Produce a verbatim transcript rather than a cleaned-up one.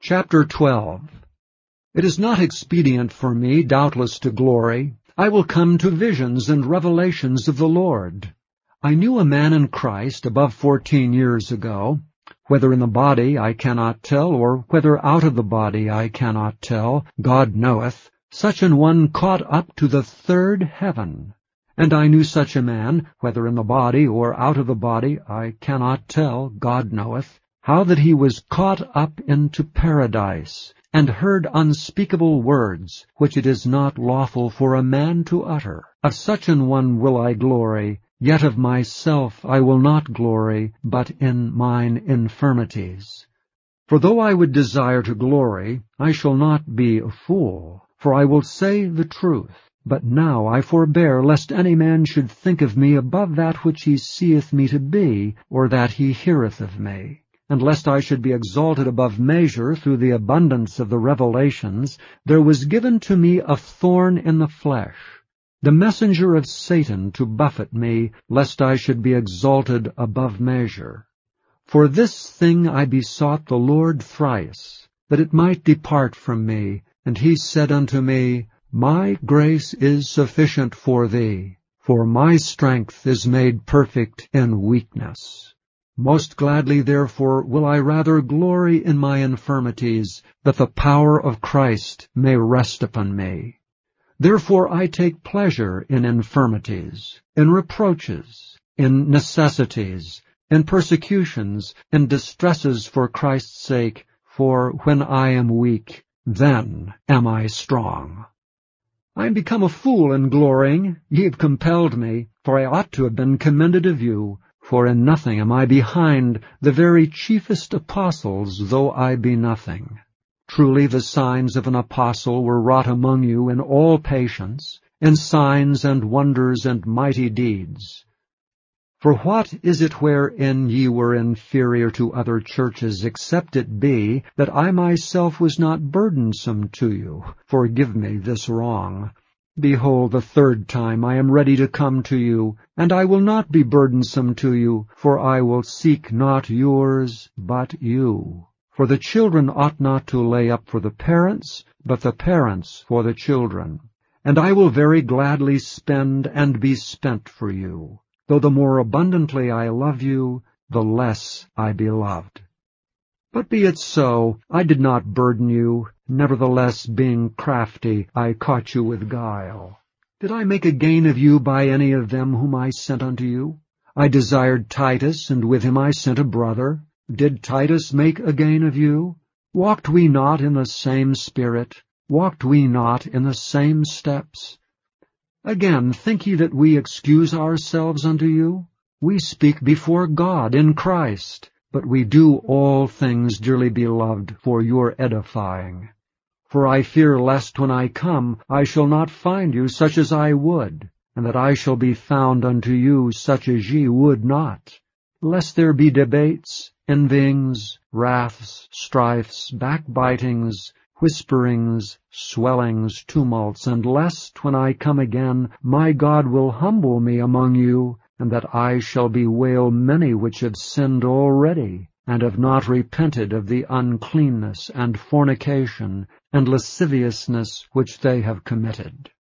Chapter twelve. It is not expedient for me, doubtless, to glory. I will come to visions and revelations of the Lord. I knew a man in Christ above fourteen years ago. Whether in the body I cannot tell, or whether out of the body I cannot tell, God knoweth. Such an one caught up to the third heaven. And I knew such a man, whether in the body or out of the body I cannot tell, God knoweth, how that he was caught up into paradise, and heard unspeakable words, which it is not lawful for a man to utter. Of such an one will I glory, yet of myself I will not glory, but in mine infirmities. For though I would desire to glory, I shall not be a fool, for I will say the truth. But now I forbear, lest any man should think of me above that which he seeth me to be, or that he heareth of me. And lest I should be exalted above measure through the abundance of the revelations, there was given to me a thorn in the flesh, the messenger of Satan to buffet me, lest I should be exalted above measure. For this thing I besought the Lord thrice, that it might depart from me. And he said unto me, My grace is sufficient for thee, for my strength is made perfect in weakness. Most gladly, therefore, will I rather glory in my infirmities, that the power of Christ may rest upon me. Therefore I take pleasure in infirmities, in reproaches, in necessities, in persecutions, in distresses for Christ's sake, for when I am weak, then am I strong. I am become a fool in glorying. Ye have compelled me, for I ought to have been commended of you. For in nothing am I behind the very chiefest apostles, though I be nothing. Truly the signs of an apostle were wrought among you in all patience, in signs and wonders and mighty deeds. For what is it wherein ye were inferior to other churches, except it be that I myself was not burdensome to you? Forgive me this wrong. Behold, the third time I am ready to come to you, and I will not be burdensome to you, for I will seek not yours, but you. For the children ought not to lay up for the parents, but the parents for the children. And I will very gladly spend and be spent for you. Though the more abundantly I love you, the less I be loved. But be it so, I did not burden you. Nevertheless, being crafty, I caught you with guile. Did I make a gain of you by any of them whom I sent unto you? I desired Titus, and with him I sent a brother. Did Titus make a gain of you? Walked we not in the same spirit? Walked we not in the same steps? Again, think ye that we excuse ourselves unto you? We speak before God in Christ, but we do all things, dearly beloved, for your edifying. For I fear lest when I come I shall not find you such as I would, and that I shall be found unto you such as ye would not, lest there be debates, envyings, wraths, strifes, backbitings, whisperings, swellings, tumults, and lest, when I come again, my God will humble me among you, and that I shall bewail many which have sinned already, and have not repented of the uncleanness and fornication and lasciviousness which they have committed.